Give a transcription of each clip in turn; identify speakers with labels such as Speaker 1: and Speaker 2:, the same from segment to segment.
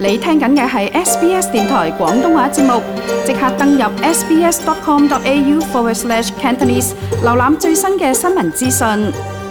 Speaker 1: 你聽緊嘅係 SBS 電台廣東話節目，即刻登入 sbs.com.au/Cantonese， 瀏覽最新嘅新聞資訊。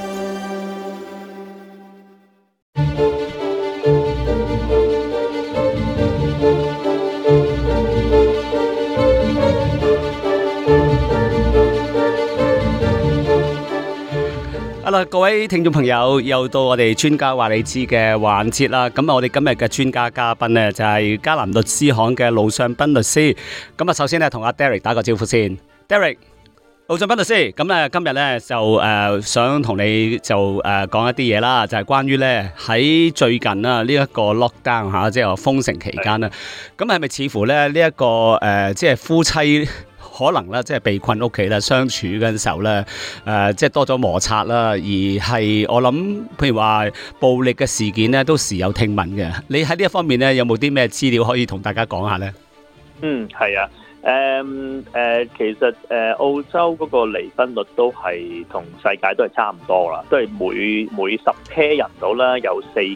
Speaker 2: Hello， 各位聽眾朋友，又到我哋專家話你知嘅環節啦。咁啊，我哋今日嘅專家嘉賓呢，就係嘉南律師行嘅盧尚斌律師。咁啊，首先呢，同阿 Derek 打個招呼先。Derek， 盧尚斌律師，咁咧今日呢，就想同你就講一啲嘢啦，就係關於呢喺最近啦呢一個 lockdown 吓，即係話封城期間啦。咁係咪似乎咧呢一個即係夫妻可能咧，即係被困屋企咧，相處嗰陣時候咧，即係多咗摩擦啦，而係我諗，譬如話暴力嘅事件咧，都時有聽聞嘅。你喺呢一方面咧，有冇啲咩資料可以同大家講下咧？
Speaker 3: 係啊，其實澳洲嗰個離婚率都係同世界都係差唔多啦，都係每10 pair 人到啦，有4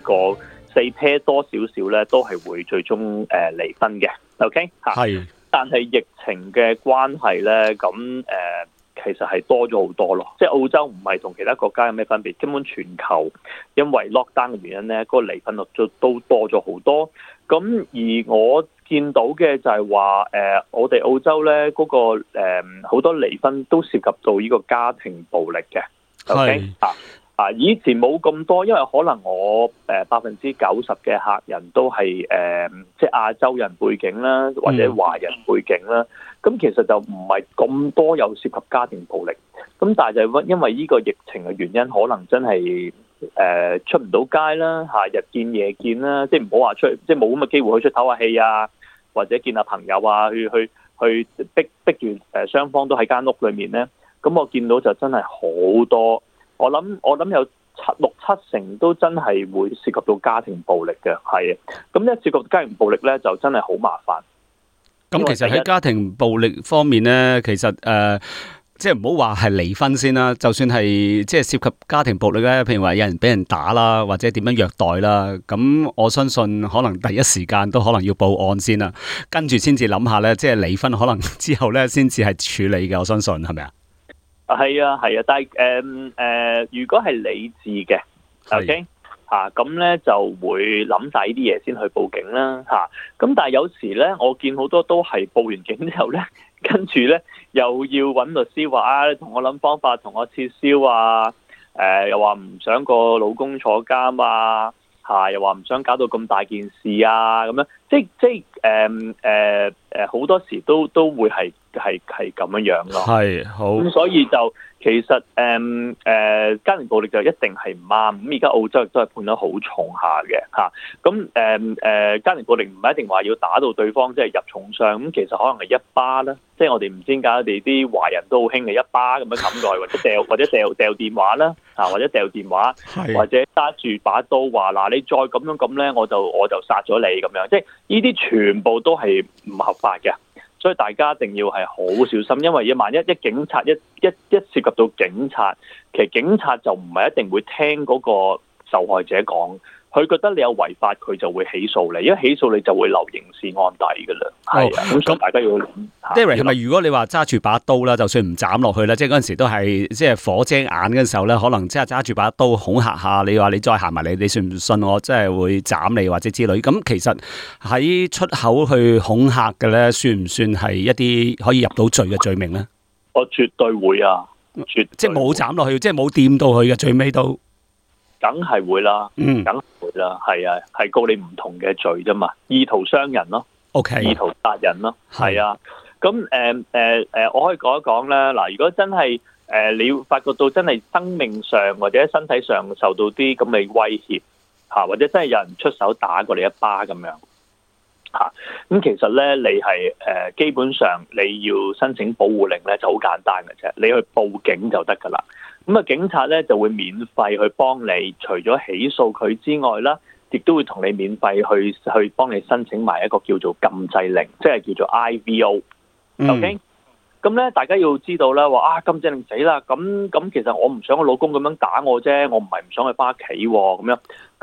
Speaker 3: pair 多少少咧，都係會最終離婚嘅。OK 嚇，係。但係疫情嘅關係咧，咁其實係多咗好多咯。即係澳洲唔係同其他國家有咩分別，根本全球因為 lockdown 嘅原因咧，嗰個離婚率都多咗好多。咁而我見到嘅就係話，我哋澳洲咧嗰個好多離婚都涉及到呢個家庭暴力嘅。OK 以前冇咁多，因為可能我90%嘅客人都係即係亞洲人背景啦，或者華人背景啦。咁其實就唔係咁多有涉及家庭暴力。咁但係就因為呢個疫情嘅原因，可能真係出唔到街啦，日見夜見啦，即係唔好話出，即係冇咁嘅機會去出唞下氣啊，或者見下朋友啊，去逼住雙方都喺間屋裏面咧。咁我見到就真係好多。我諗有6、7成都真係會涉及到家庭暴力嘅，係啊。咁一涉及到家庭暴力咧，就真係好麻煩。
Speaker 2: 咁其實喺家庭暴力方面咧，其實即係唔好話係離婚先啦，就算係即係涉及家庭暴力咧，譬如話有人俾人打啦，或者點樣虐待啦，咁我相信可能第一時間都可能要報案先啦，跟住先至諗下咧，即係離婚可能之後咧先至係處理嘅，我相信係咪啊？係
Speaker 3: 啊，但係如果係理智嘅 ，OK 咁咧就會諗晒呢啲嘢先去報警啦，咁但係有時咧，我見好多都係報完警之後咧，跟住咧又要揾律師話你同我諗方法，同我撤銷啊，又話唔想個老公坐監啊，又話唔想搞到咁大件事啊，咁樣，即係好多時都會係咁樣樣咯。係好。咁所以就其實家庭暴力就一定係唔啱。咁而家澳洲亦都係判得好重下嘅嚇。咁家庭暴力唔係一定話要打到對方即係入重傷。咁其實可能係一巴啦。即係我哋唔知點解我哋啲華人都好興嘅一巴咁樣冚落去，或者掉電話啦，或者掉電話，或者揸住把刀話嗱，你再咁樣咁咧，我就殺咗你咁樣。即係呢啲全部都係唔合法嘅。所以大家一定要係好小心，因為萬一警察一涉及到警察，其實警察就唔係一定會聽嗰個受害者講，佢覺得你有違法，佢就會起訴你，因為起訴你就會留刑事案底噶啦。係啊，咁所以大家要諗。Derek 係咪如果你話揸住把刀啦，就算唔斬落去啦，即係嗰陣時都係即係火遮眼嗰陣時候咧，可能即係揸住把刀恐嚇下你，話你再行埋嚟，你信唔信我即係會斬你或者之類？咁其實喺出口去恐嚇嘅咧，算唔算係一啲可以入到罪嘅罪名咧？我絕對會啊，即係冇斬落去，即係冇掂到佢嘅，最尾都。梗係會啦，梗係會啦，係啊，係告你唔同嘅罪啫嘛，意圖傷人咯 ，OK， 意圖殺人咯，係啊，咁我可以講一講啦，嗱，如果真係你要發覺到真係生命上或者身體上受到啲咁嘅威脅或者真係有人出手打過你一巴咁樣咁其實咧你係基本上你要申請保護令咧就好簡單嘅啫，你去報警就得噶啦。咁警察咧就會免費去幫你，除咗起訴佢之外啦，亦都會同你免費去幫你申請埋一個叫做禁制令，即係叫做 IVO。OK，咁咧大家要知道啦，話禁制令死啦，咁其實我唔想我老公咁樣打我啫，我唔係唔想去翻屋企咁樣。咁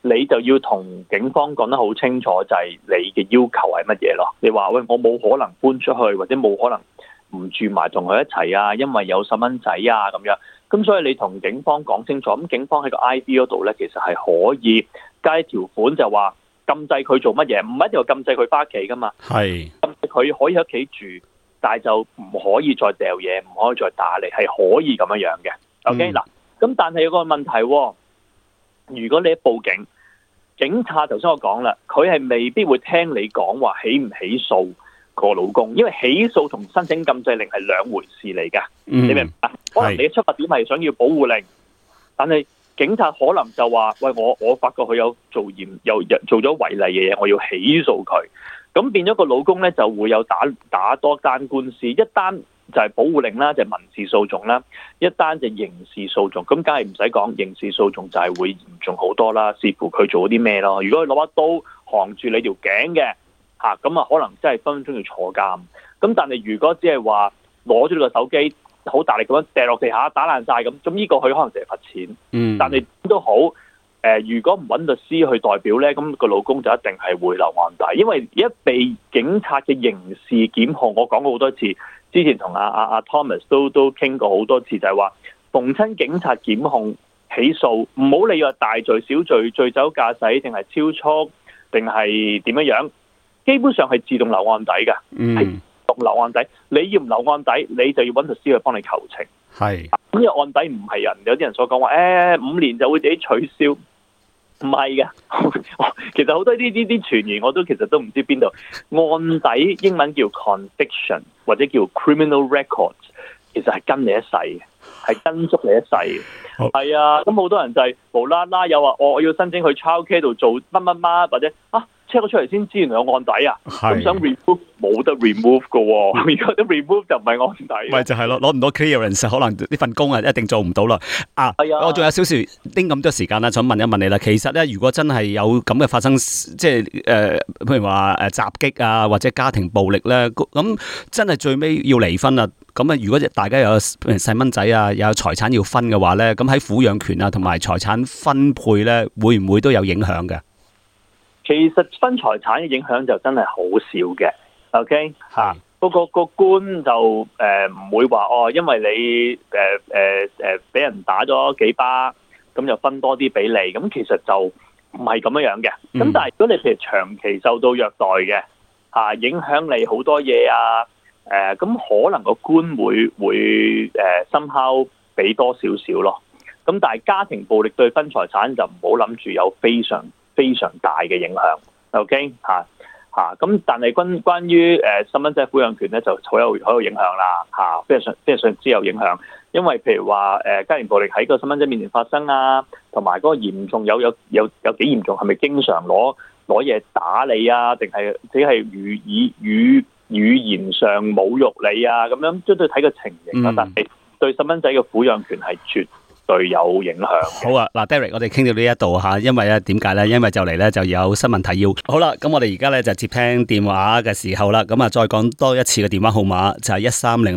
Speaker 3: 你就要同警方講得好清楚，就係你嘅要求係乜嘢咯。你話喂，我冇可能搬出去，或者冇可能唔住埋同佢一齊啊，因為有細蚊仔啊咁樣。咁所以你同警方講清楚，咁警方喺個 ID 嗰度咧，其實係可以加一條款，就話禁制佢做乜嘢，唔一定要禁制佢翻屋企噶嘛。
Speaker 2: 係
Speaker 3: 禁制佢可以喺屋企住，但係就唔可以再掉嘢，唔可以再打你，係可以咁樣樣嘅。OK 嗱，咁但係有個問題喎，如果你一報警，警察頭先我講啦，佢係未必會聽你講話起唔起訴個老公，因為起訴同申請禁制令係兩回事嚟㗎。你明唔明啊？可能你嘅出發點係想要保護令，但係警察可能就話：喂，我發覺佢有做咗違例嘅嘢，我要起訴佢。咁變咗個老公咧就會有打多單官司，一單就係保護令啦，就係民事訴訟啦；一單就刑事訴訟。咁梗係唔使講，刑事訴訟就係會嚴重好多啦，視乎佢做啲咩咯。如果佢攞把刀行住你條頸嘅嚇，咁啊可能真係分分鐘要坐監。咁但係如果只係話攞咗你個手機，好大力咁樣掟落地下打爛晒咁呢個佢可能淨係罰錢。但係點都好，如果唔揾律師去代表咧，咁個老公就一定係會留案底，因為一被警察嘅刑事檢控，我講過好多次，之前同阿 Thomas 都傾過好多次，就係話逢親警察檢控起訴，唔好理話大罪小罪、醉酒駕駛定係超速定係點樣，基本上係自動留案底㗎。係留案底，你要唔留案底，你就要揾律師去幫你求情。係咁，有案底唔係有啲人所講話，5年就會自己取消，唔係嘅。其實好多呢啲傳言，我都其實都唔知邊度。案底英文叫 conviction 或者叫 criminal records， 其實係跟你一世嘅，係跟足你一世嘅。係啊，咁好多人就係無啦啦又話我要申請去 childcare 度做乜乜乜，或者check 咗出嚟先知原來有案底啊！咁想 remove 冇得 remove 嘅喎，如果都 remove 就唔係案底。咪就係咯，攞唔到 clearance， 可能呢份工一定做唔到啦。我仲有少少拎咁多時間啦，想問一問你啦。其實咧，如果真係有咁嘅發生，即係譬如話襲擊啊，或者家庭暴力咧，咁真係最尾要離婚啦。咁如果大家有細蚊仔啊，有財產要分嘅話咧，咁喺撫養權啊同埋財產分配咧，會唔會都有影響嘅？其實分財產嘅影響就真係好少嘅，OK 嚇。個官就唔會話因為你俾人打咗幾巴，咁就分多啲俾你。咁其實就唔係咁樣嘅。咁但係如果你譬如長期受到虐待嘅影響你好多嘢啊，咁可能個官會somehow俾多少少咯。咁但係家庭暴力對分財產就唔好諗住有非常大嘅影響 ，OK 咁但係關於細蚊仔撫養權咧就好有影響啦非常之有影響，因為譬如話家庭暴力喺個細蚊仔面前發生啊，同埋嗰個嚴重有幾嚴重，係咪經常攞嘢打你啊，定係只係語言上侮辱你啊咁樣，都要睇個情形啦。但係對細蚊仔嘅撫養權係絕對有影響。好啊，嗱 Derek， 我哋傾到呢一度吓，因為點解咧？因為就嚟咧就有新聞提要。好啦，咁我哋而家咧就接聽電話嘅時候啦，咁啊再講多一次嘅電話號碼就係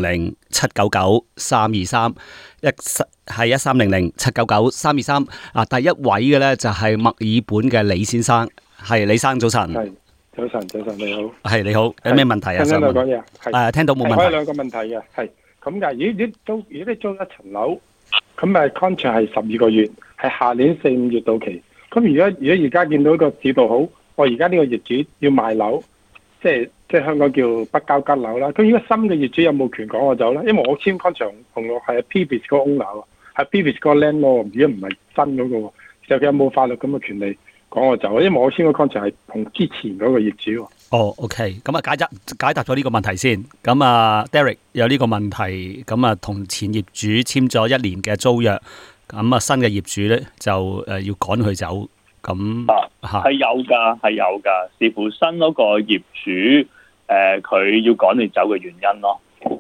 Speaker 3: 1300-799-323，係1300-799-323。第一位嘅咧就係墨爾本嘅李先生，係李生早晨。係早晨，你好。係你好，有咩問題啊？聽到講嘢啊？聽到冇問題。我有兩個問題嘅，係咁噶。如果你租一層樓。咁contract 係12個月，係下年4、5月到期。咁如果而家見到個市道好，我而家呢個業主要賣樓，即係香港叫不交吉樓啦。咁如果新嘅業主有冇權趕我走咧？因為我簽contract同我係 previous 個 owner， 係 previous 個 landlord， 如果唔係新嗰個，其實佢有冇法律咁嘅權利趕我走？因為我簽個 contract 係同之前嗰個業主。OK， 咁解答咗呢個問題先。咁Derek 有呢個問題，咁同前業主簽咗1年嘅租約，咁新嘅業主咧就要趕佢走。咁係有㗎，視乎新嗰個業主佢要趕你走嘅原因咯。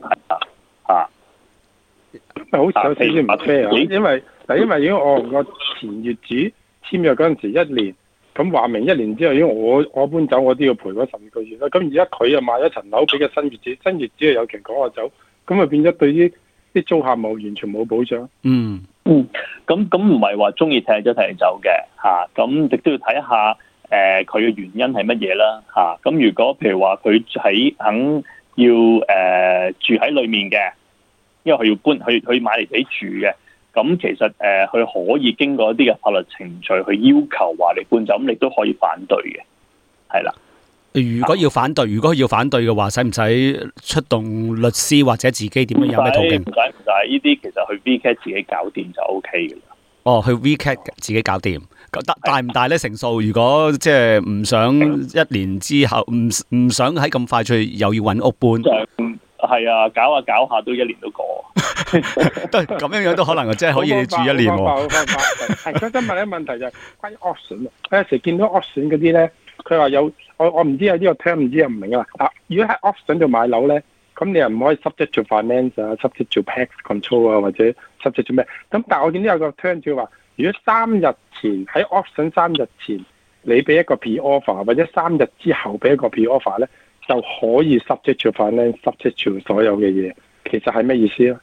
Speaker 3: 好似有少少唔 fair，因為如果我同個前業主簽約嗰陣時1年。咁話明1年之後，如果我搬走，我都要賠嗰12個月啦。咁而家佢又買咗層樓俾個新業主，新業主又有權趕我走，咁啊變咗對於
Speaker 4: 啲租客冇完全冇保障。
Speaker 3: 咁唔係話中意踢就踢走嘅嚇，咁亦都要睇下佢嘅原因係乜嘢啦嚇。咁如果譬如話佢肯要住喺裡面嘅，因為佢要搬去買嚟自己住嘅，咁其實佢可以經過一啲嘅法律程序去要求話你搬走，咁你都可以反對嘅，係啦。
Speaker 2: 如果要反對嘅話，使唔使出動律師或者自己點樣有咩途徑？
Speaker 3: 唔使，呢啲其實去 VCAT 自己搞掂就 OK 嘅啦。
Speaker 2: 哦，去 VCAT 自己搞掂，大唔大咧成數？如果即係唔想一年之後，唔想喺咁快脆又要揾屋搬，
Speaker 4: 係
Speaker 3: 啊，搞下都一年都過，
Speaker 2: 都咁樣都可能即係可以住一年喎。
Speaker 4: 好方法。係，想問一個問題就係關於 option 啊，我有時見到 option 嗰啲咧，佢話有我唔知有呢個 term 唔知又唔明啊。如果喺 option 度買樓咧，咁你又唔可以 subject to finance 啊 ，subject to tax control 啊，或者 subject to 咩？咁但係我見到有個 term 就話，如果3日前喺 option 3日前你俾一個 pre-offer， 或者3日之後俾一個 pre-offer 咧，就可以 subject to finance，subject to 所有嘅嘢。其實係咩意思咧？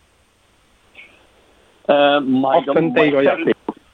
Speaker 3: 唔係
Speaker 4: option day 嗰日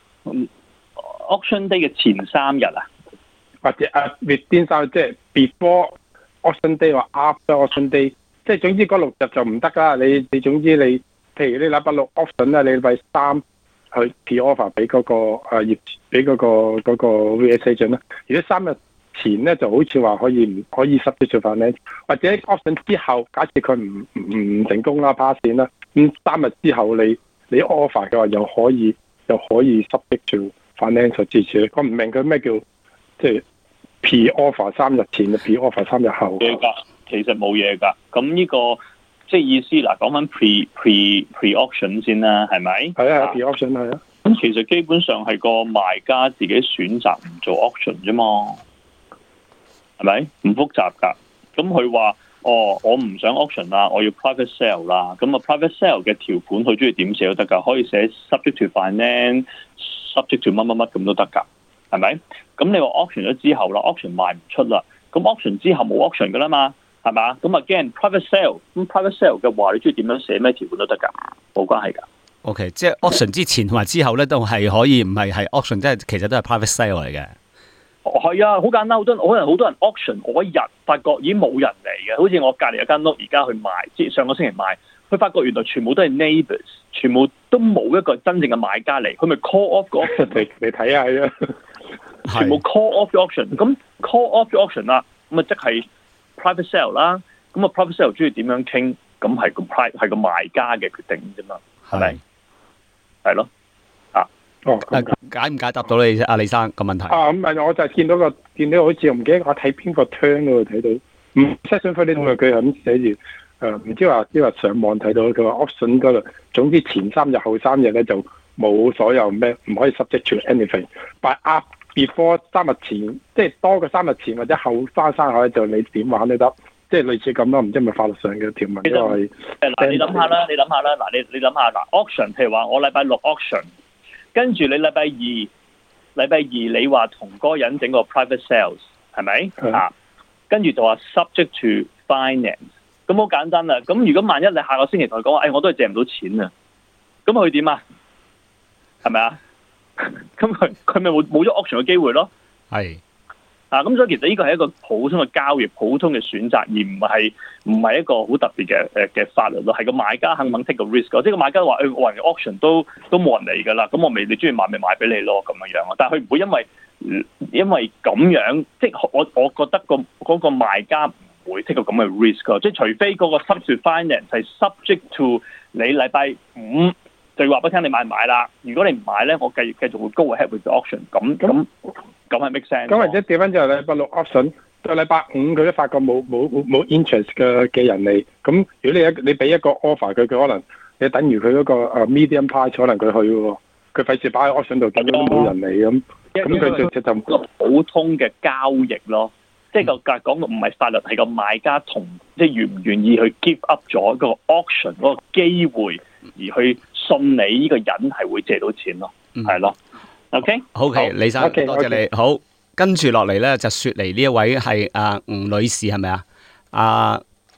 Speaker 3: ，option day 嘅前3日啊，
Speaker 4: 或者within 3日，即係 before option day 或 after option day， 即係總之嗰6日就唔得啦。你總之你，譬如你禮拜6 option 啦，你禮拜3去 pre-offer 俾嗰個業俾嗰個 real estate agent 啦。如果3日前咧就好似話可以 subject to finance，或者 option 之後，假設佢唔成功啦 pass 啦，咁3日之後你 offer 嘅話又可以 subject to finance 支持。我唔明佢咩叫即係 pre-offer 3日前，pre-offer 3日後。
Speaker 3: 其實冇嘢㗎。咁呢個即係意思嗱，講翻 pre-auction 先啦，係咪？
Speaker 4: 係啊 ，pre-auction 係啊。
Speaker 3: 咁其實基本上係個賣家自己選擇唔做 auction 啫嘛，係咪？唔複雜㗎。咁佢話：我唔想 auction 啦，我要 private sale 啦。咁啊 private sale 嘅條款佢中意點寫都得㗎，可以寫 subject to finance、subject to 乜乜乜咁都得㗎，係咪？咁你話 auction 咗之後啦 ，auction 賣唔出啦，咁 auction 之後冇 auction 㗎啦嘛，係嘛？咁 again private sale， 咁 private sale 嘅話，你中意點樣寫咩條款都得㗎，冇關係㗎。
Speaker 2: OK， 即係 auction 之前同埋之後咧，都係可以，唔係 auction， 即係其實都係 private sale 嚟嘅。
Speaker 3: 係啊，好簡單，好多人 auction 嗰一日發覺已經冇人嚟嘅，好似我隔離有間屋而家去賣，即係上個星期賣，佢發覺原來全部都係 neighbours， 全部都冇一個真正嘅買家嚟，佢咪 call off 個 auction
Speaker 4: 你睇下啫，
Speaker 3: 全部 call off 咗 auction， 咁 call off 咗 auction 啦，咁啊即係 private sale 啦，咁啊 private sale 中意點樣傾，咁係個賣家嘅決定啫嘛，係咪？係咯。
Speaker 2: 解唔解答到你阿李生個問題？
Speaker 4: 咁係，我就係見到好似我唔記得我睇邊個 turn 嗰度睇到，session for 呢度佢係咁寫住，唔知話上網睇到佢話 option 嗰度，總之前3日後3日咧就冇所有咩唔可以 subject to anything，but before 3日前，即係多過3日前或者後3日就你點玩都得，即係類似咁咯，唔知係咪法律上嘅條文都係。
Speaker 3: 你諗下啦，你諗下嗱 auction， 譬如話我禮拜6 auction。跟住你禮拜二你話同嗰個人整個 private sales 係咪啊？跟住就話 subject to finance， 咁好簡單啦。咁如果萬一你下個星期同佢講話，我都係借唔到錢啊，咁佢點啊？係咪啊？咁佢咪冇咗 auction 嘅機會咯？係啊，咁所以其實呢個係一個普通嘅交易、普通嘅選擇，而唔係一個好特別嘅法律咯。係個買家肯唔肯 take 個 risk， 即係個買家話：我人哋 auction 都冇人嚟㗎啦，咁我你中意買咪買俾你咯咁樣樣。但係佢唔會因為咁樣，即係我覺得嗰個賣家唔會 take 個咁嘅 risk 㗎。即係除非嗰個 subject to finance 係 subject to 你禮拜5就話俾聽你買唔買啦。如果你唔買咧，我繼續會 go ahead with the auction。咁係 make sense。
Speaker 4: 咁或者調翻就係禮拜6 option， 到禮拜5佢都發覺冇 interest 嘅人嚟。咁如果你俾一個 offer 佢可能你等於佢嗰個medium price， 可能佢去喎，佢費事擺喺 option 度，見到都冇人嚟咁。咁佢就個
Speaker 3: 普通嘅交易咯。即係個講嘅唔係法律，係個買家即係願唔願意去 give up 咗個 auction 嗰個機會，而去信你呢個人係會借到錢咯，係咯。OK，
Speaker 2: 李生，多謝你。好，跟住落嚟咧就雪梨呢一位係吳女士係咪啊？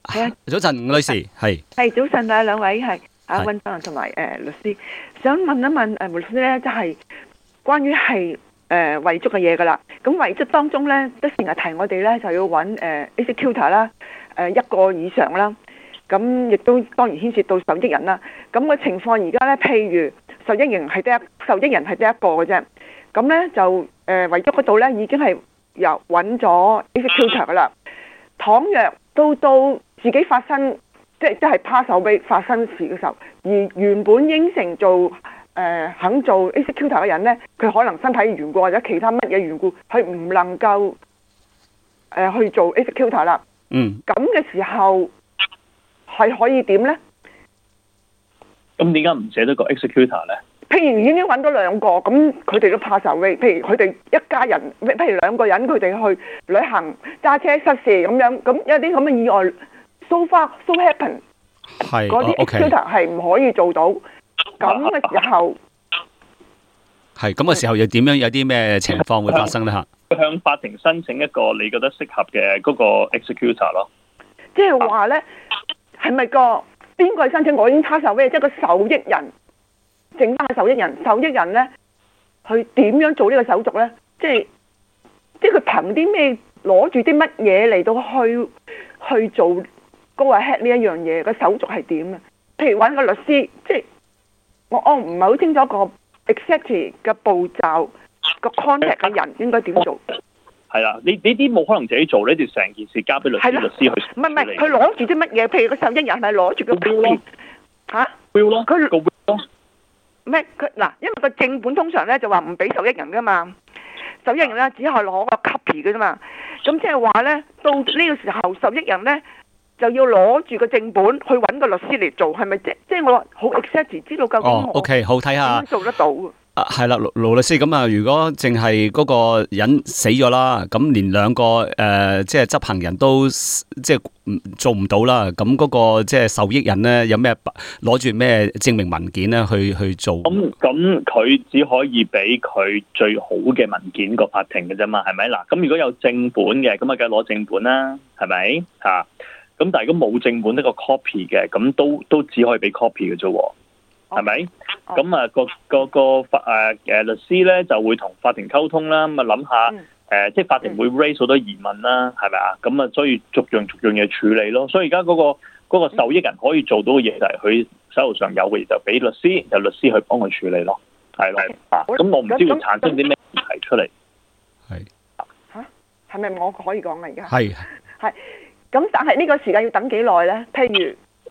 Speaker 5: 係啊，
Speaker 2: 早晨，吳女士，係
Speaker 5: 早晨啊，兩位係
Speaker 2: 係
Speaker 5: 溫生同埋律師，想問一問律師咧，就係關於係遺囑嘅嘢噶啦。咁遺囑當中咧，都成日提我哋咧就要揾executor 啦，一個以上啦。咁亦都當然牽涉到受益人啦。咁個情況而家咧，譬如受益人係得一個嘅啫。咁咧就遺囑嗰度咧已經係由揾咗 executor 噶啦。倘若到自己發生即係 pass away 發生事嘅時候，而原本應承做肯做 executor 嘅人咧，佢可能身體緣故或者其他乜嘢緣故，佢唔能夠去做 executor 啦。咁嘅時候係可以點咧？
Speaker 3: 咁點解唔寫得個 executor 咧？
Speaker 5: 譬如已經揾到兩個，咁佢哋都 pass away。譬如佢哋一家人，譬如兩個人，佢哋去旅行揸車失事咁樣，咁有啲咁嘅意外 so happen，
Speaker 2: 係
Speaker 5: 嗰啲 executor 係唔可以做到。咁嘅時候
Speaker 2: 係咁嘅時候，又點樣？有啲咩情況會發生咧？
Speaker 3: 向法庭申請一個你覺得適合嘅嗰個 executor 咯。
Speaker 5: 即係話咧，係咪邊個去申請？我已經 pass away，即係個受益人。剩翻嘅受益人咧，去點樣做呢個手續咧？即係佢憑啲咩攞住啲乜嘢嚟到去做 go ahead 呢一樣嘢？個手續係點啊？譬如揾個律師，即係我唔係好清楚個 exactly 嘅步驟，個 contact 嘅人應該點做？
Speaker 3: 係啦，你啲冇可能自己做呢，就成件事交俾律師去。
Speaker 5: 唔係，佢攞住啲乜嘢？譬如個受益人係咪攞住個 will 嚇
Speaker 3: will 咯，佢個 will 咯。
Speaker 5: 咩？佢嗱，因為個正本通常咧就話唔俾受益人噶嘛，受益人咧只係攞個 copy 嘅啫嘛。咁即係話咧，到呢個時候，受益人咧就要攞住個正本去揾個律師嚟做，係咪即係我好 exactly 知道究竟我
Speaker 2: OK 好睇下
Speaker 5: 點做得到？
Speaker 2: 係啦，盧律師咁啊，如果淨係嗰個人死咗啦，咁連兩個即係執行人都即係做唔到啦，咁嗰個即係受益人咧，有咩攞住咩證明文件咧去做？
Speaker 3: 咁佢只可以俾佢最好嘅文件個法庭嘅啫嘛，係咪嗱？咁如果有正本嘅，咁啊梗係攞正本啦，係咪嚇？咁但係如果冇正本得個 copy 嘅，咁都只可以俾 copy 嘅啫喎。係咪？咁啊個法律師咧就會同法庭溝通啦，咁啊諗下即係法庭會 raise 好多疑問啦，係咪啊？咁啊所以逐樣嘢處理咯。所以而家嗰個受益人可以做到嘅嘢就係佢手頭上有嘅嘢就俾律師，由律師去幫佢處理咯，係咯啊。咁我唔知會產生啲咩問題出嚟。係
Speaker 5: 嚇，係咪我可以講啊？而家
Speaker 2: 係
Speaker 5: 咁，但係呢個時間要等幾耐咧？譬如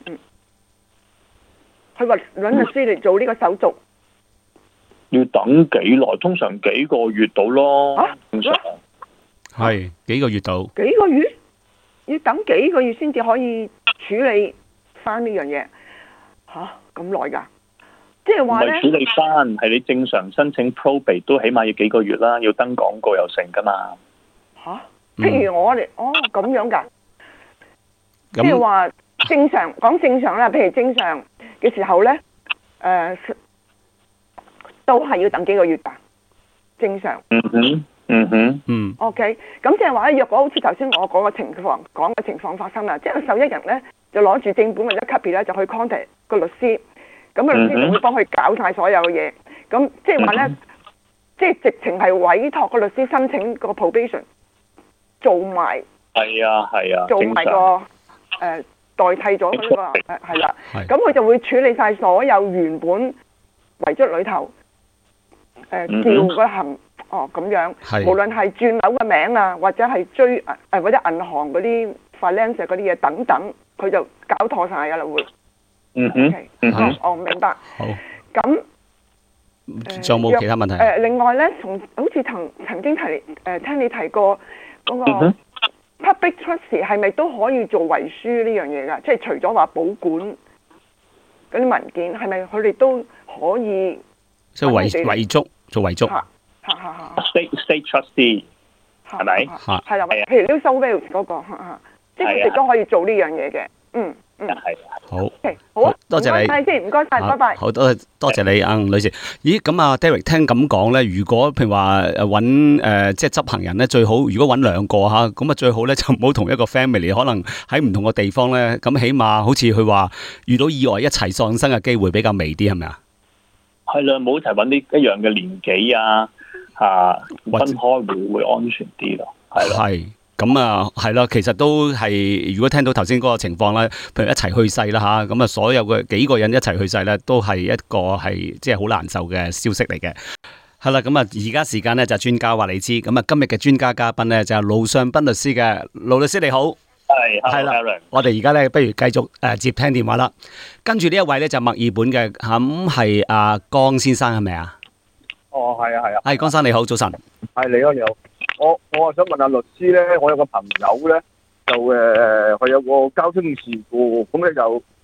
Speaker 5: 佢話揾律師嚟做呢個手續，
Speaker 3: 要等幾耐？通常幾個月到咯。正常
Speaker 2: 係幾個月到？
Speaker 5: 幾個月？要等幾個月先至可以處理翻呢樣嘢？嚇，咁耐㗎？即係話咧，
Speaker 3: 唔係處理翻，係你正常申請 probate 都起碼要幾個月啦，要登廣告又成㗎嘛。
Speaker 5: 嚇，譬如我哋咁樣㗎，即係話正常講正常啦，譬如正常嘅時候咧，都係要等幾個月㗎，正常。OK，咁即係話咧，若果好似頭先我講嘅情況發生啦，即係受益人咧就攞住正本或者 copy 咧，就去 contact 個律師，咁個律師就會幫佢搞晒所有嘅嘢。咁即係話咧，即係直情係委託個律師申請個 probation， 做埋。係啊，做埋個代替咗嗰個係啦，咁佢就會處理晒所有原本遺囑裏頭叫個行咁樣，無論係轉樓嘅名啊，或者係追或者銀行嗰啲 finance 嗰啲嘢等等，佢就搞妥晒噶啦會。我明白。
Speaker 2: 好。
Speaker 5: 咁
Speaker 2: 仲有冇其他問題？
Speaker 5: 另外咧，好似曾經聽你提過嗰個。Public trust 係咪都可以做遺書呢樣嘢㗎？即係除咗話保管嗰啲文件，係咪佢哋都可以？
Speaker 2: 即係遺囑做遺囑。
Speaker 3: State trustee 係咪？
Speaker 5: 係啦，譬如 New South Wales 嗰個，即係佢哋都可以做呢樣嘢嘅。
Speaker 3: 係。
Speaker 2: 好。
Speaker 5: 好啊，
Speaker 2: 多謝你
Speaker 5: 唔該晒先，唔該晒，拜拜。
Speaker 2: 好多謝你啊，吳女士。咦，咁啊，Derek 聽咁講咧，如果譬如話揾即係執行人咧，最好如果揾兩個嚇，咁啊最好咧就唔好同一個 family，可能喺唔同嘅地方咧，咁起碼好似佢話遇到意外一齊喪生嘅機會比較微啲，係咪啊？
Speaker 3: 係啦，冇一齊揾啲一樣嘅年紀啊，分開會安全啲咯，係咯。
Speaker 2: 係。咁啊，係啦，其實都係，如果聽到頭先嗰個情況咧，譬如一齊去世啦嚇，咁啊所有嘅幾個人一齊去世咧，都係一個係即係好難受嘅消息嚟嘅。係啦，咁啊而家時間咧就專家話你知，咁啊今日嘅專家嘉賓咧就係盧尚斌律師嘅，盧律師你好，係啦，我哋而家咧不如繼續接聽電話啦。跟住呢一位咧就墨爾本嘅，咁係阿江先生係咪啊？
Speaker 6: 哦，係啊，係啊。
Speaker 2: 係江生你好，早晨。
Speaker 6: 係你好，你好。我係想問下律師咧，我有個朋友咧，就佢有個交通事故，咁咧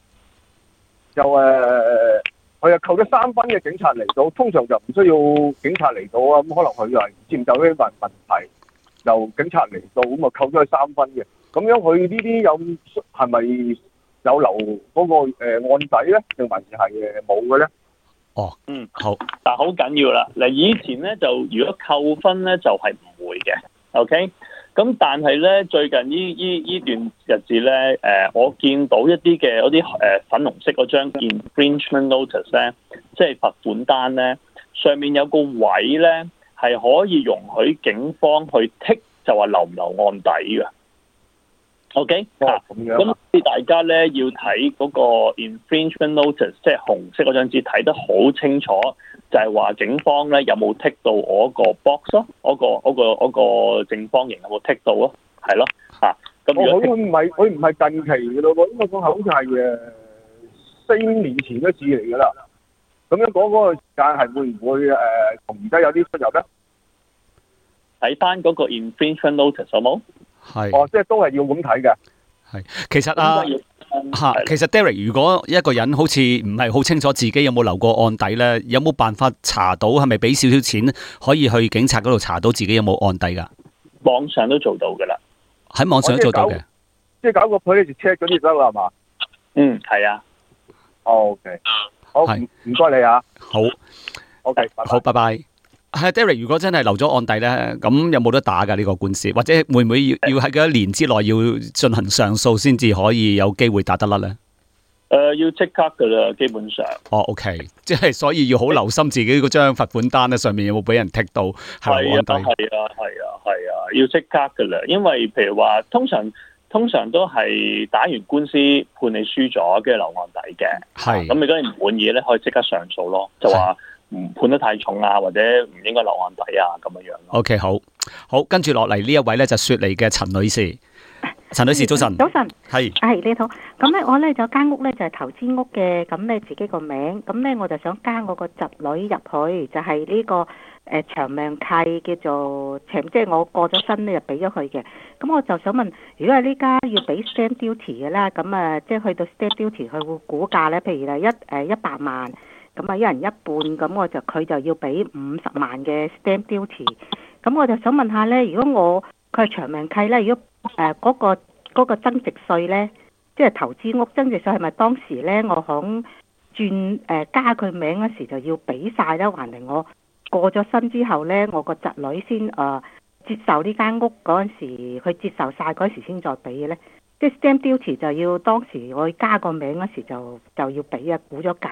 Speaker 6: 佢又扣咗3分嘅警察嚟到，通常就唔需要警察嚟到啊，咁可能佢係唔就呢份問題，由警察嚟到，咁啊扣咗佢3分嘅，咁樣佢呢啲係咪有留嗰個案底咧，定還是係冇嘅咧？
Speaker 2: 哦，好，
Speaker 3: 但好緊要啦。嗱，以前咧就如果扣分咧就係唔會嘅 ，OK。咁但係咧最近呢段日子咧，我見到一啲嘅嗰啲粉紅色嗰張 infringement notice 咧，即係罰款單咧，上面有個位咧係可以容許警方去剔，就話留唔留案底嘅。OK，咁大家咧要睇嗰個 infringement notice， 即係紅色嗰張紙睇得好清楚，就係話警方咧有冇剔到我個 box 咯，嗰個正方形有冇剔到咯，係咯嚇。咁
Speaker 6: 佢唔係近期嘅咯喎，因為佢好似係4年前嘅事嚟㗎啦。咁樣講嗰個時間係會唔會同而家有啲出入咧？
Speaker 3: 睇翻嗰個 infringement notice 好冇？
Speaker 2: 係。
Speaker 6: 哦，即係都係要咁睇嘅。
Speaker 2: 係，其實其實 Derek 如果一個人好似唔係好清楚自己有冇留過案底咧，有冇辦法查到係咪俾少少錢可以去警察嗰度查到自己有冇案底㗎？
Speaker 3: 網上都做到㗎啦，
Speaker 2: 喺網上都做到嘅，
Speaker 6: 即係搞個 police check 嗰啲得啦，係嘛？
Speaker 3: 嗯，係啊。
Speaker 6: OK， 好，唔該你啊。
Speaker 2: 好
Speaker 6: ，OK，
Speaker 2: 好，拜拜。係 Derek，如果真係留咗案底咧，咁有冇得打㗎呢個官司？或者會唔會要喺幾年之內要進行上訴先至可以有機會打得甩咧？
Speaker 3: 要即刻㗎啦，基本上。
Speaker 2: 哦 ，OK， 即係所以要好留心自己嗰張罰款單咧，上面有冇俾人剔到係咪案底？
Speaker 3: 係啊，要即刻㗎啦，因為譬如話通常都係打完官司判你輸咗，跟住留案底嘅。係。咁你當然唔滿意咧，可以即刻上訴咯，就話唔判得太重啊，或者唔應該留案底啊，咁樣樣。OK，
Speaker 2: 好，跟住落嚟呢一位咧就雪梨嘅陳女士。陳女士早晨。
Speaker 7: 早晨。
Speaker 2: 係
Speaker 7: 你好。咁咧我咧就間屋咧就係投資屋嘅，咁咧自己個名，咁咧我就想加我個侄女入去，就係呢個長命契叫做即係我過咗身咧就俾咗佢嘅。咁我就想問，如果係呢家要俾 stamp duty 嘅啦，咁啊即係去到 stamp duty 佢會估價咧，譬如係100萬。咁啊，一人一半，咁佢就要俾50萬嘅 stamp duty。咁我就想問下咧，如果佢係長命契咧，如果嗰個增值稅咧，即係投資屋增值稅係咪當時咧我響轉加佢名嗰時就要俾晒咧，還定我過咗身之後咧，我個侄女先接受呢間屋嗰陣時，佢接受晒嗰時先再俾嘅咧？即係 stamp duty 就要當時我加個名嗰時就要俾啊，估咗價。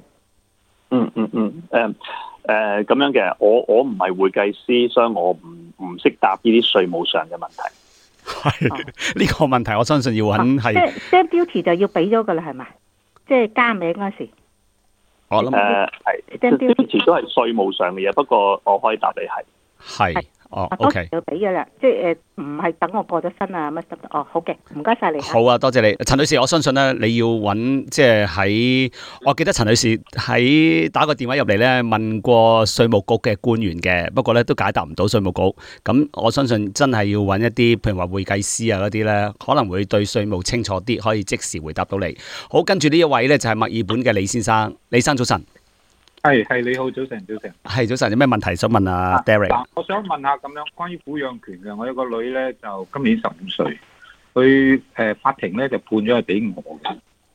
Speaker 3: 咁樣嘅，我唔係會計師，所以我唔識答呢啲稅務上嘅問題。
Speaker 2: 係呢個問題，我相信要揾係。
Speaker 7: 即係 stamp duty 就要俾咗噶啦，係咪？即係加名嗰時。
Speaker 2: 我諗
Speaker 3: 係 stamp duty 都係稅務上嘅嘢，不過我可以答你係。
Speaker 2: OK
Speaker 7: 要俾嘅啦，即係唔係等我過咗身啊乜得？好嘅，唔該晒你。
Speaker 2: 好啊，多謝你，陳女士。我相信咧，你要揾即係喺，我記得陳女士喺打個電話入嚟咧，問過稅務局嘅官員嘅，不過咧都解答唔到稅務局。咁我相信真係要揾一啲，譬如話會計師啊嗰啲咧，可能會對稅務清楚啲，可以即時回答到你。好，跟住呢一位咧就係墨爾本嘅李先生，李生早晨。
Speaker 8: 係你好，早晨。
Speaker 2: 係早晨，有咩問題想問啊 Derek？
Speaker 8: 我想問下咁樣，關於撫養權嘅，我有個女咧就今年15歲，佢法庭咧就判咗係俾我嘅，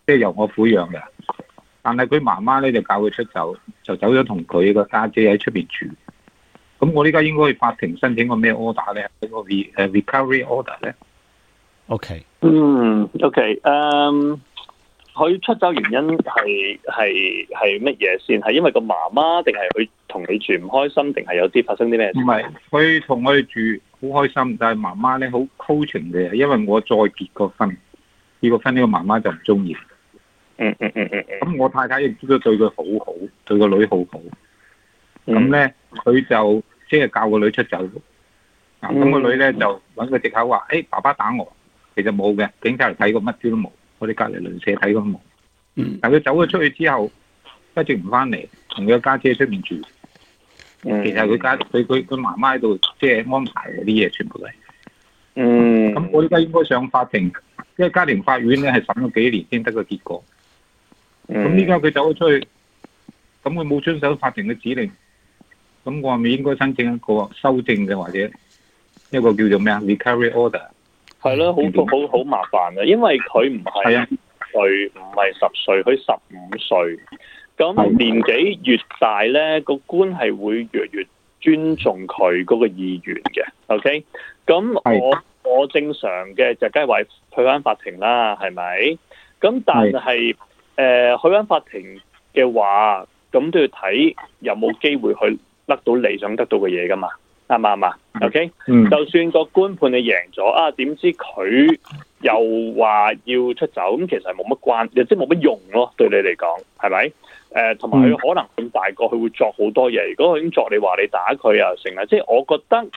Speaker 8: 即係由我撫養嘅。但係佢媽媽咧就教佢出走，就走咗同佢個家姐喺出邊住。咁我呢家應該去法庭申請個咩 order 咧？一個 recovery order 咧
Speaker 2: ？OK。
Speaker 3: OK，佢出走原因係乜嘢先？係因為個媽媽，定係佢同你住唔開心，定係有啲發生啲咩事？
Speaker 8: 唔係，佢同我哋住好開心，但係媽媽咧好 coaching 嘅，因為我再結個婚，結個婚呢個媽媽就唔中意。咁我太太亦都對佢好好，對個女好好。咁咧，佢就即係教個女出走。咁個女咧就揾個藉口話：爸爸打我。其實冇嘅，警察嚟睇過乜啲都冇，我哋隔離鄰舍睇過都冇。但佢走咗出去之後，一直唔翻嚟，同佢個家姐出面住。其實佢媽媽喺度即係安排嗰啲嘢，全部都係。咁我依家應該上法庭，因為家庭法院咧係審咗幾年先得個結果。咁依家佢走咗出去，咁佢冇遵守法庭嘅指令，咁我係咪應該申請一個修正嘅，或者一個叫做咩recovery order？
Speaker 3: 係咯，好麻煩啊！因為佢唔係歲，唔係10歲，佢15歲。咁年紀越大咧，個官係會越嚟越尊重佢嗰個意願嘅。OK， 咁我正常嘅就梗係話去翻法庭啦，係咪？咁但係去翻法庭嘅話，咁都要睇有冇機會去得到你想得到嘅嘢噶嘛？啱嘛？OK，就算個官判你贏咗點知佢又話要出走，咁其實係冇乜關，即係冇乜用咯，對你嚟講，係咪？同埋佢可能咁大個，佢會作好多嘢。如果佢已經作你話你打佢啊，成啊，即係我覺得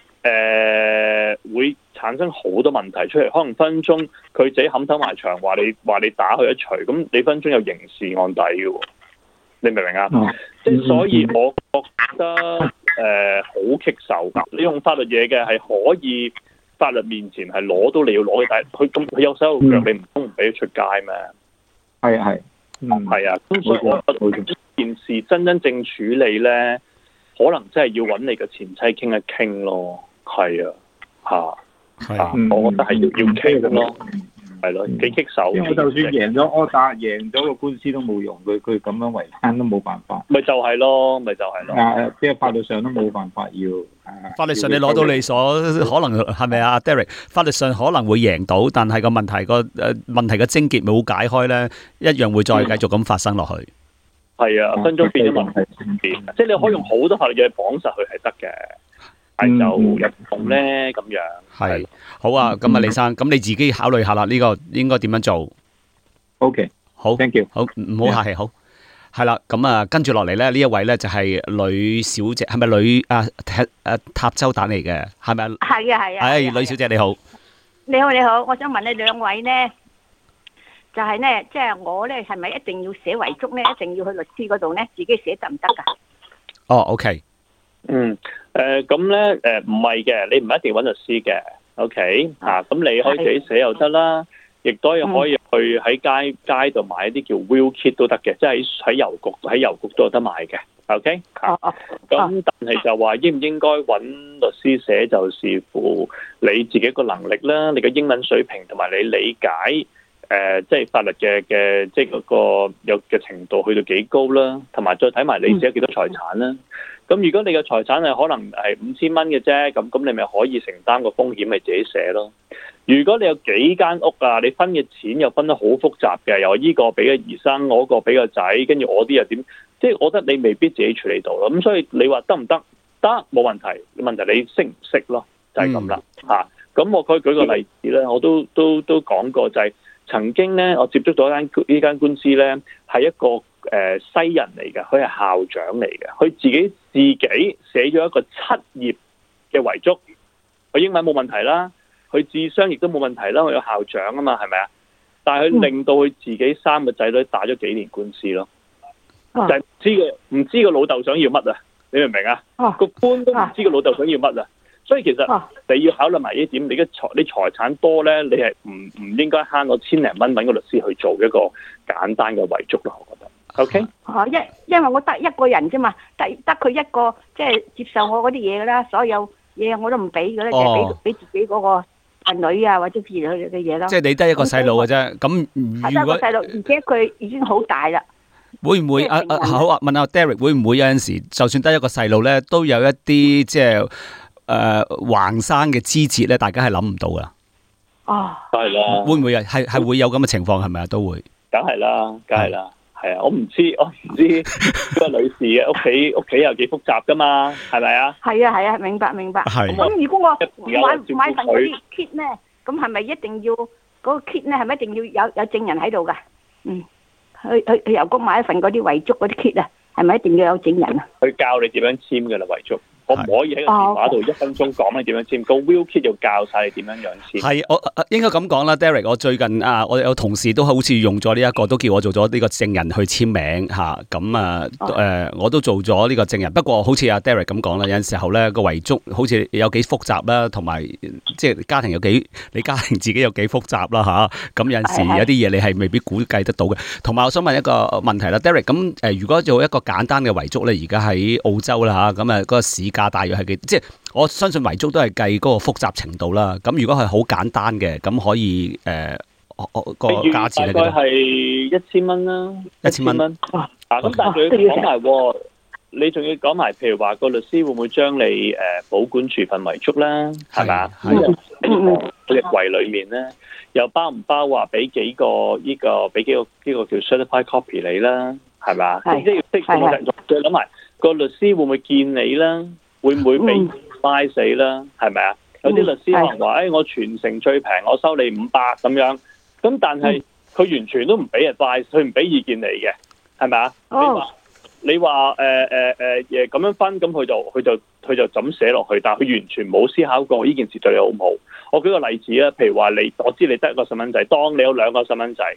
Speaker 3: 會產生好多問題出嚟。可能分鐘佢自己冚頭埋牆，話你打佢一錘，咁你分鐘有刑事案底嘅喎。你明唔明啊？即係所以我覺得好棘手。你用法律嘢嘅係可以法律面前係攞到你要攞嘅，但係佢有手有腳，你唔通唔俾佢出街咩？係啊，咁所以我覺得呢件事真正處理咧，可能真係要揾你嘅前妻傾一傾咯。係啊，我覺得係要傾咯。係咯，幾棘手。
Speaker 8: 因為我就算贏咗柯打，贏咗個官司都冇用，佢咁樣維生都冇辦法。
Speaker 3: 咪就係咯。
Speaker 8: 即係法律上都冇辦法要。
Speaker 2: 法律上你攞到你所可能係咪啊 Derek？ 法律上可能會贏到，但係個問題問題嘅症結冇解開咧，一樣會再繼續咁發生落去。
Speaker 3: 係啊，分鐘變咗問題變，即係你可以用好多法律嘢綁實佢係得嘅。係就入同咧咁樣。
Speaker 2: 係好啊，咁啊，李生，咁你自己考慮下啦，呢個應該點樣做
Speaker 8: ？OK，
Speaker 2: 好
Speaker 8: ，thank you，
Speaker 2: 好，唔好客氣，好，係啦，咁啊，跟住落嚟咧，呢一位咧就係呂小姐，係咪呂塔州蛋嚟嘅？係咪？
Speaker 9: 係啊。
Speaker 2: 呂小姐你好。
Speaker 9: 你好，我想問你兩位咧，就係咧，即係我咧係咪一定要寫遺囑咧？一定要去律師嗰度咧，自己寫得唔得噶？
Speaker 2: 哦 ，OK。
Speaker 3: 咁咧唔係嘅，你唔一定揾律師嘅 ，OK 咁你可以自己寫又得啦，亦都可以去喺街度買一啲叫 will kit 都得嘅，即係喺郵局都有得買嘅 ，OK 咁但係就話應唔應該揾律師寫，就視乎你自己個能力啦，你嘅英文水平同埋你理解即係法律嘅即係嗰個有嘅程度去到幾高啦，同埋再睇埋你自己有幾多財產啦。咁如果你嘅財產係可能係5000蚊嘅啫，咁你咪可以承擔個風險，咪自己寫咯。如果你有幾間屋啊，你分嘅錢又分得好複雜嘅，又依個俾個兒生，我個俾個仔，跟住我啲又點？即係我覺得你未必自己處理到咯。咁所以你話得唔得？得，冇問題。問題你識唔識咯？就係咁啦咁我可以舉個例子咧，我都講過，就係曾經咧，我接觸到呢間官司咧，係一個西人嚟嘅，佢係校長嚟嘅，佢自己寫咗一個7頁嘅遺囑，佢英文冇問題啦，佢智商亦都冇問題啦，佢有校長啊嘛，係咪啊？但係佢令到佢自己3個仔女打咗幾年官司咯，就係唔知個老豆想要乜啊？你明唔明啊？個官都唔知個老豆想要乜啊？所以其實你要考慮埋呢點，你財產多咧，你係唔應該慳我千零蚊揾個律師去做一個簡單嘅遺囑咯，我覺得。OK，
Speaker 9: 因為我得一個人啫嘛，得佢一個即係接受我嗰啲嘢噶啦，所有嘢我都唔俾嘅咧，就俾自己嗰個阿女啊，或者之類嘅嘢咯。
Speaker 2: 即係你得一個細路嘅啫，咁如果
Speaker 9: 得一個細路，而且佢已經好大啦。
Speaker 2: 會唔會好啊？問下 Derek 會唔會有陣時，就算得一個細路咧，都有一啲即係橫生嘅枝節咧，大家係諗唔到噶。
Speaker 9: 哦，
Speaker 3: 係啦，
Speaker 2: 會唔會啊？係會有咁嘅情況係咪啊？都會。
Speaker 3: 梗係啦，係啊，我唔知嗰個女士嘅屋企有幾複雜噶嘛，係咪啊？
Speaker 9: 係啊，明白。
Speaker 2: 係。
Speaker 9: 咁如果我買份嗰啲 kit 咧，咁係咪一定要嗰個 kit 咧？係咪一定要有證人喺度噶？去郵局買一份嗰啲遺囑嗰啲 kit 啊，係咪一定要有證人啊？
Speaker 3: 佢教你點樣簽㗎啦遺囑。我唔可以喺個電話度1分鐘講你點樣簽，個 will kit 要教晒你點樣簽。
Speaker 2: 係，我應該咁講啦 ，Derek。我最近我有同事都好似用咗呢一個，都叫我做咗呢個證人去簽名嚇。咁我都做咗呢個證人。不過好似阿 Derek 咁講啦，有陣時候咧個遺囑好似有幾複雜啦，同埋即係家庭你家庭自己有幾複雜啦嚇。咁有陣時有啲嘢你係未必估計得到嘅。同埋我想問一個問題啦 ，Derek。咁如果做一個簡單嘅遺囑咧，而家喺澳洲啦嚇，咁嗰個市價大約係幾？即係我相信遺囑都係計嗰個複雜程度啦。咁如果係好簡單嘅，咁可以個價錢
Speaker 3: 大概係1000蚊啦，1000蚊。咁但係佢講埋，你仲要講埋，譬如話個律師會唔會將你保管住份遺囑啦？係咪啊？喺個櫃裏面咧，又包唔包話俾幾個呢個叫 certified copy 你啦？係咪啊？即係要再諗埋個律師會唔會見你啦？會唔會俾 advice 你啦？係咪啊？有啲律師可能話，我全城最平，我收你500咁樣。咁但係佢完全都唔俾 advice，佢唔俾意見你嘅，係咪啊？你話咁樣分，咁佢就咁寫落去，但係佢完全冇思考過呢件事對你好唔好。我舉個例子啦，譬如話我知你得一個細蚊仔，當你有2個細蚊仔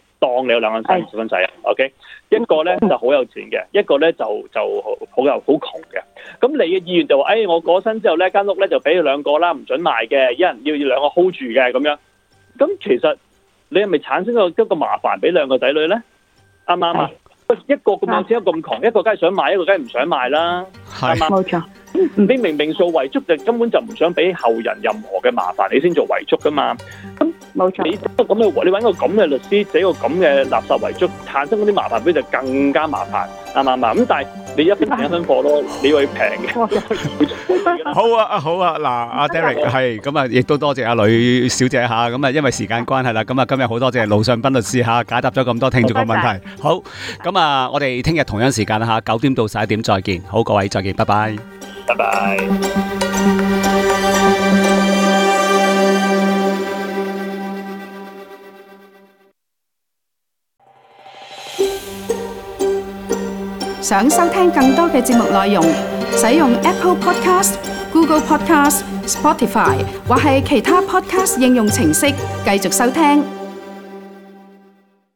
Speaker 3: ，OK， 一個咧就好有錢嘅，一個咧就好窮嘅。咁你嘅意願就話，我過身之後咧，間屋咧就俾佢2個啦，唔准賣嘅，一人要2個 hold 住嘅咁樣。咁其實你係咪產生一個麻煩俾2個仔女咧？啱唔啱啊？一個咁有錢，一個咁窮，一個梗係想賣，一個梗係唔想賣啦，係嘛？冇錯。你明明做遺囑就根本就唔想俾後人任何嘅麻煩，你先做遺囑噶嘛？咁冇錯。你揾個咁嘅律師寫個咁嘅垃圾遺囑，產生嗰啲麻煩俾就更加麻煩，啱唔啱？咁但係你一分錢一分貨咯，你要平嘅。
Speaker 2: 好啊，嗱，阿 Derek 係咁啊，亦都多謝阿呂小姐嚇，咁啊，因為時間關係啦，咁啊，今日好多謝盧尚斌律師嚇解答咗咁多聽眾嘅問題。好，咁啊，我哋聽日同樣時間嚇9點到11點再見。好，各位再見，拜拜。
Speaker 3: 拜拜。
Speaker 1: 想收聽更多嘅節目內容，使用 Apple Podcast、Google Podcast、Spotify 或係其他 Podcast 應用程式繼續收聽。